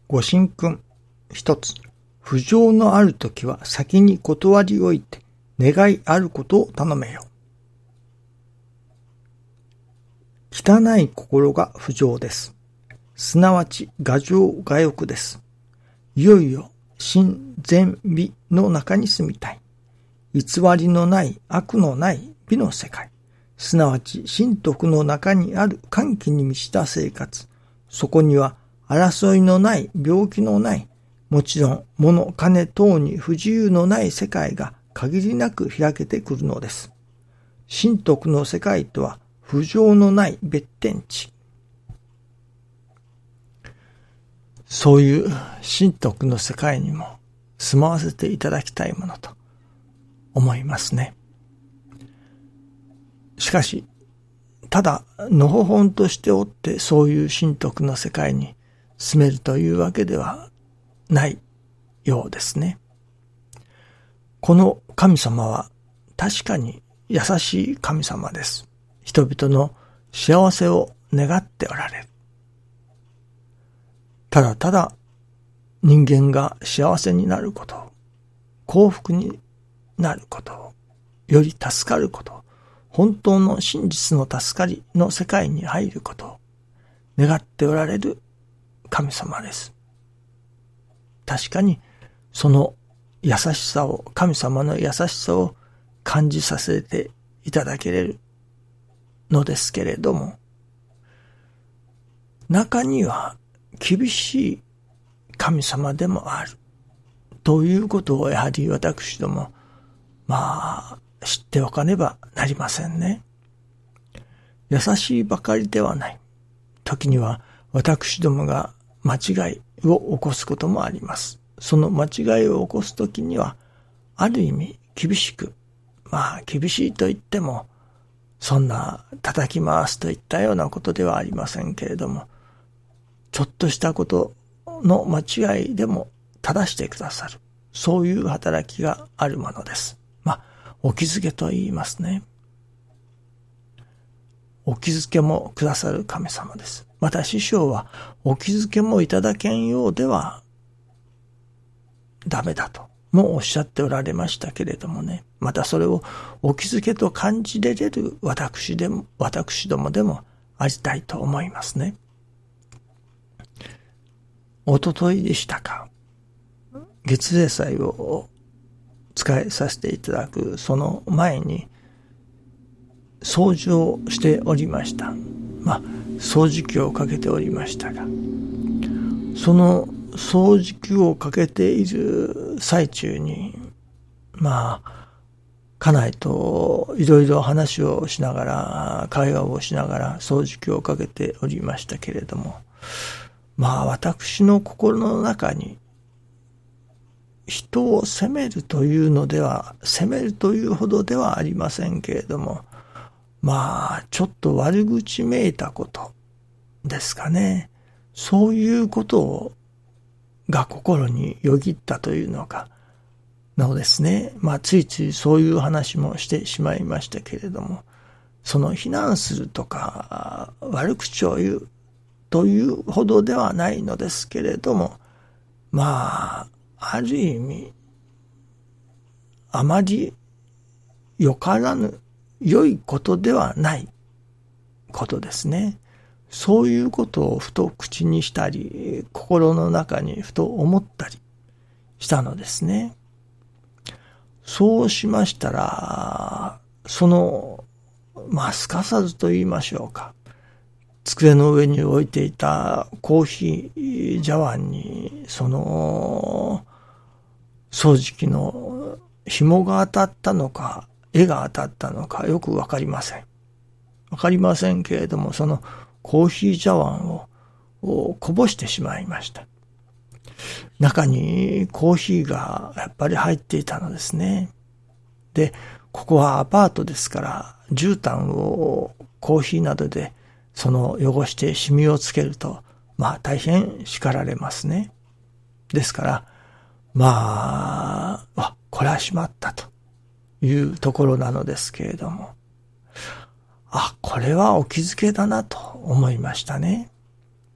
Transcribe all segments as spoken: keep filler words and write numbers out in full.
ご神君一つ、不浄のあるときは先に断りおいて願いあることを頼めよ。汚い心が不浄です。すなわち我情我欲です。いよいよ真善美の中に住みたい。偽りのない悪のない美の世界。すなわち真徳の中にある歓喜に満ちた生活。そこには争いのない病気のない、もちろん物金等に不自由のない世界が限りなく開けてくるのです。真徳の世界とは不浄のない別天地。そういう真徳の世界にも住まわせていただきたいものと思いますね。しかし、ただのほほんとしておってそういう真徳の世界に住めるというわけではないようですね。この神様は確かに優しい神様です。人々の幸せを願っておられる。ただただ人間が幸せになること、幸福になること、より助かること、本当の真実の助かりの世界に入ることを願っておられる神様です。確かにその優しさを、神様の優しさを感じさせていただけれるのですけれども、中には厳しい神様でもあるということをやはり私どもまあ知っておかねばなりませんね。優しいばかりではない。時には私どもが間違いを起こすこともあります。その間違いを起こすときにはある意味厳しく、まあ厳しいと言ってもそんな叩き回すといったようなことではありませんけれども、ちょっとしたことの間違いでも正してくださる、そういう働きがあるものです。まあお気づけと言いますね。お気づけもくださる神様です。また師匠はお気づけもいただけんようではダメだともおっしゃっておられましたけれどもね。またそれをお気づけと感じれれる私でも、私どもでもありたいと思いますね。おとといでしたか。月例祭を使いさせていただくその前に掃除をしておりました。まあ掃除機をかけておりましたが、その掃除機をかけている最中に、まあ家内といろいろ話をしながら、会話をしながら掃除機をかけておりましたけれども、まあ私の心の中に人を責めるというのでは、責めるというほどではありませんけれども、まあちょっと悪口めいたことですかね。そういうことをが心によぎったというのかのですね。まあついついそういう話もしてしまいましたけれども、その非難するとか悪口を言うというほどではないのですけれども、まあある意味あまりよからぬ良いことではないことですね。そういうことをふと口にしたり、心の中にふと思ったりしたのですね。そうしましたら、その、まあ、すかさずと言いましょうか。机の上に置いていたコーヒー茶碗に、その、掃除機の紐が当たったのか、絵が当たったのかよくわかりません。わかりませんけれども、そのコーヒー茶碗をこぼしてしまいました。中にコーヒーがやっぱり入っていたのですね。で、ここはアパートですから、絨毯をコーヒーなどでその汚してシミをつけると、まあ大変叱られますね。ですから、まあ、あ、これはしまったというところなのですけれども、あ、これはお気づけだなと思いましたね。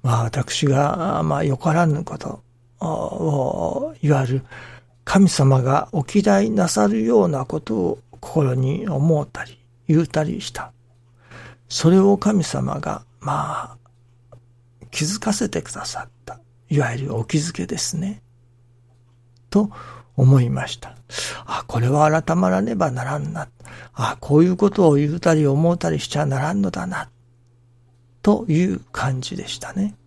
まあ私が、まあよからぬことを、いわゆる神様がお嫌いなさるようなことを心に思ったり言うたりした。それを神様が、まあ、気づかせてくださった。いわゆるお気づけですね。と思いました。あ、これは改まらねばならんな。あ、こういうことを言うたり思うたりしちゃならんのだな。という感じでしたね。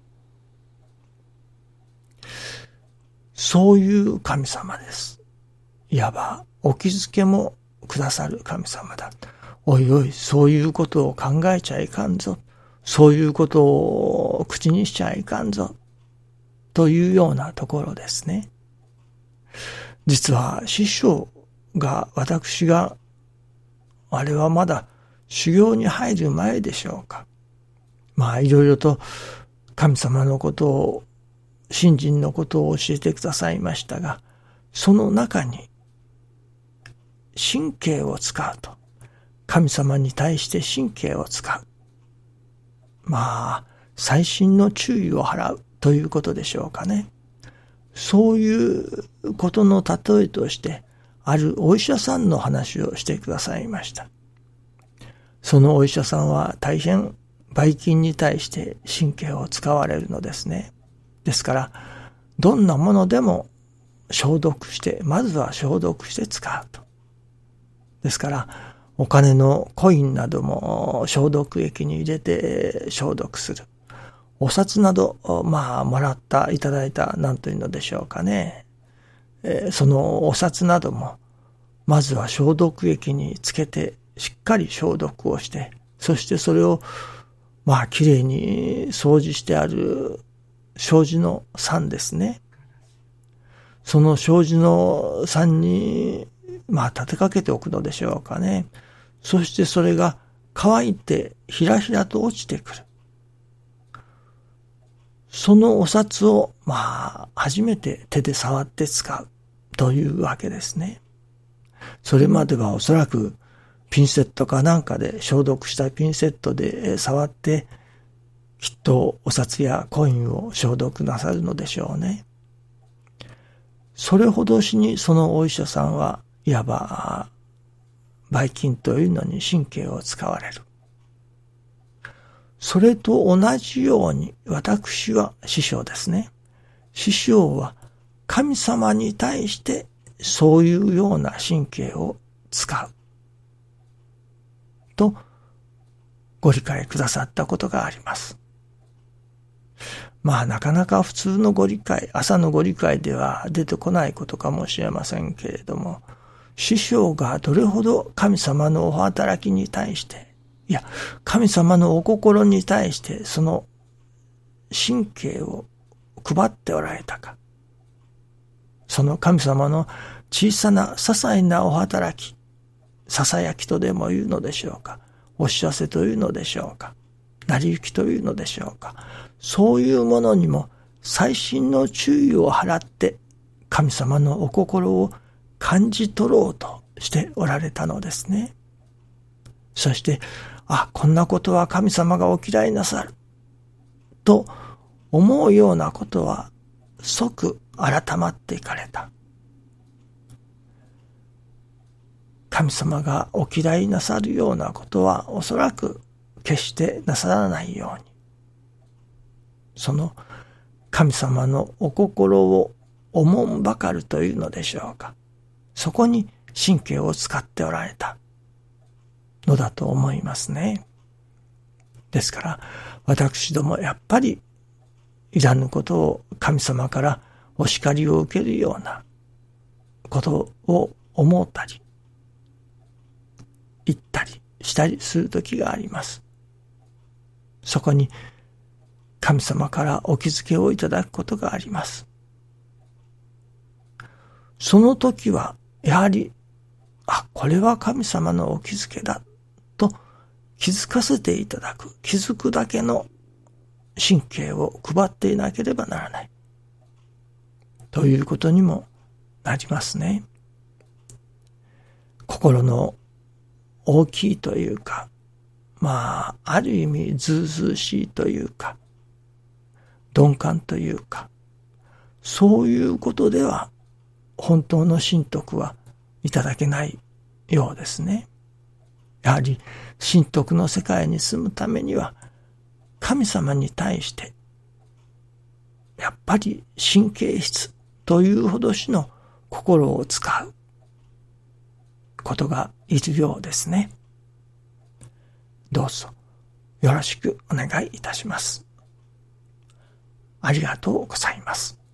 そういう神様です。いわばお気づけもくださる神様だ。おいおい、そういうことを考えちゃいかんぞ。そういうことを口にしちゃいかんぞ。というようなところですね。実は師匠が、私が、あれはまだ修行に入る前でしょうか。まあいろいろと神様のことを、信心のことを教えてくださいましたが、その中に神経を使うと。神様に対して神経を使う。まあ、細心の注意を払うということでしょうかね。そういうことの例えとして、あるお医者さんの話をしてくださいました。そのお医者さんは大変ばい菌に対して神経を使われるのですね。ですから、どんなものでも消毒して、まずは消毒して使うと。ですから、お金のコインなども消毒液に入れて消毒する。お札など、まあ、もらった、いただいた、なんというのでしょうかね。えー、そのお札なども、まずは消毒液につけて、しっかり消毒をして、そしてそれを、まあ、きれいに掃除してある、障子の山ですね。その障子の山に、まあ、立てかけておくのでしょうかね。そしてそれが乾いてひらひらと落ちてくる。そのお札を、まあ、初めて手で触って使うというわけですね。それまではおそらくピンセットかなんかで消毒したピンセットで触って、きっとお札やコインを消毒なさるのでしょうね。それほどしにそのお医者さんはいわばばい菌というのに神経を使われる。それと同じように私は師匠ですね。師匠は神様に対してそういうような神経を使うとご理解くださったことがあります。まあなかなか普通のご理解、朝のご理解では出てこないことかもしれませんけれども、師匠がどれほど神様のお働きに対して、いや、神様のお心に対してその神経を配っておられたか。その神様の小さな些細なお働き、ささやきとでも言うのでしょうか。お知らせというのでしょうか。成り行きというのでしょうか。そういうものにも細心の注意を払って神様のお心を感じ取ろうとしておられたのですね。そして、あ、こんなことは神様がお嫌いなさると思うようなことは即改まっていかれた。神様がお嫌いなさるようなことはおそらく決してなさらないように、その神様のお心をおもんばかるというのでしょうか。そこに神経を使っておられたのだと思いますね。ですから私どもやっぱりいらぬことを神様からお叱りを受けるようなことを思ったり言ったりしたりする時があります。そこに神様からお気づけをいただくことがあります。その時はやはり、あ、これは神様のお気づけだと気づかせていただく、気づくだけの神経を配っていなければならないということにもなりますね。心の大きいというか、まあある意味ずうずうしいというか、 鈍感というか、そういうことでは本当の神徳はいただけないようですね。やはり神徳の世界に住むためには、神様に対してやっぱり神経質というほどしの心を使うことがいるようですね。どうぞよろしくお願いいたします。ありがとうございます。